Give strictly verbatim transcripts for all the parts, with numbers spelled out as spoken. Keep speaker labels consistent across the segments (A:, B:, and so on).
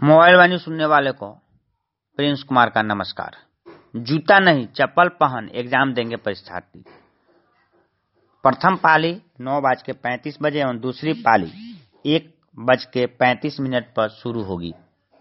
A: Mobile वाणी सुनने वाले को प्रिंस कुमार का नमस्कार। जूता नहीं चप्पल पहन एग्जाम देंगे परीक्षार्थी। प्रथम पाली नौ बज के पैंतीस बजे एवं दूसरी पाली एक बज के पैंतीस मिनट पर शुरू होगी।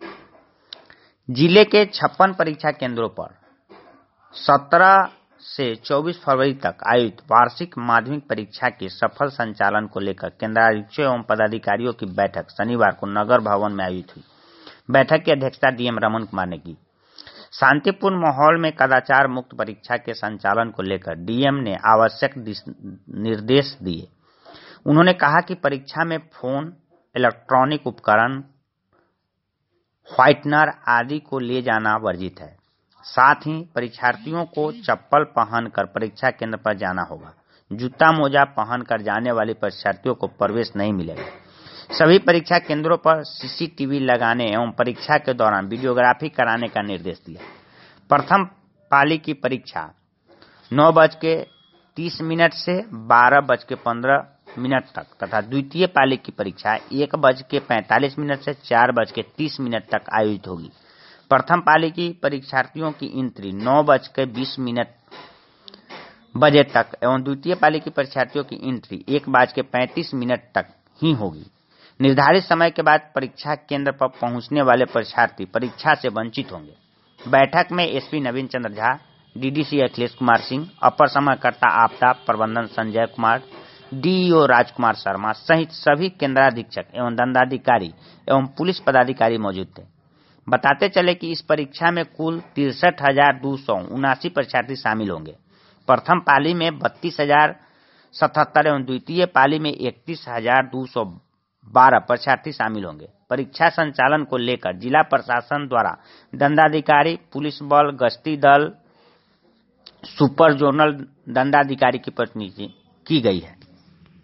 A: जिले के छप्पन परीक्षा केंद्रों पर सत्रह से चौबीस फरवरी तक आयोजित वार्षिक माध्यमिक परीक्षा के सफल संचालन को लेकर केंद्राध्यक्षों एवं पदाधिकारियों की बैठक शनिवार को नगर भवन में आयोजित हुई। बैठक की अध्यक्षता डीएम रमन कुमार ने की। शांतिपूर्ण माहौल में कदाचार मुक्त परीक्षा के संचालन को लेकर डीएम ने आवश्यक निर्देश दिए। उन्होंने कहा कि परीक्षा में फोन, इलेक्ट्रॉनिक उपकरण, व्हाइटनर आदि को ले जाना वर्जित है। साथ ही परीक्षार्थियों को चप्पल पहनकर परीक्षा केंद्र पर जाना होगा। जूता मोजा पहनकर जाने वाले परीक्षार्थियों को प्रवेश नहीं मिलेगा। सभी परीक्षा केंद्रों पर सीसीटीवी लगाने एवं परीक्षा के दौरान वीडियोग्राफी कराने का निर्देश दिया। प्रथम पाली की परीक्षा नौ बज के तीस मिनट से बारह बज के पंद्रह मिनट तक तथा द्वितीय पाली की परीक्षा एक बज के पैंतालीस मिनट से चार बज के तीस मिनट तक आयोजित होगी। प्रथम पाली की परीक्षार्थियों की एंट्री नौ बज के बीस मिनट बजे तक एवं द्वितीय पाली की परीक्षार्थियों की एंट्री एक बज के पैंतीस मिनट तक ही होगी। निर्धारित समय के बाद परीक्षा केंद्र पर पहुंचने वाले परीक्षार्थी परीक्षा से वंचित होंगे। बैठक में एसपी नवीन चंद्र झा, डीडीसी अखिलेश कुमार सिंह, अपर समयकर्ता आपदा प्रबंधन संजय कुमार, डीईओ राजकुमार शर्मा सहित सभी केंद्राधीक्षक एवं दंडाधिकारी एवं पुलिस पदाधिकारी मौजूद थे। बताते चले कि इस परीक्षा में कुल तिरसठ हजार दो सौ उनासी परीक्षार्थी शामिल होंगे। प्रथम पाली में बत्तीस हजार सतहत्तर एवं द्वितीय पाली में इकतीस हजार दो सौ बारह परीक्षार्थी शामिल होंगे। परीक्षा संचालन को लेकर जिला प्रशासन द्वारा दंडाधिकारी, पुलिस बल, गश्ती दल, सुपर जोनल दंडाधिकारी की प्रतिनियुक्ति की गई है।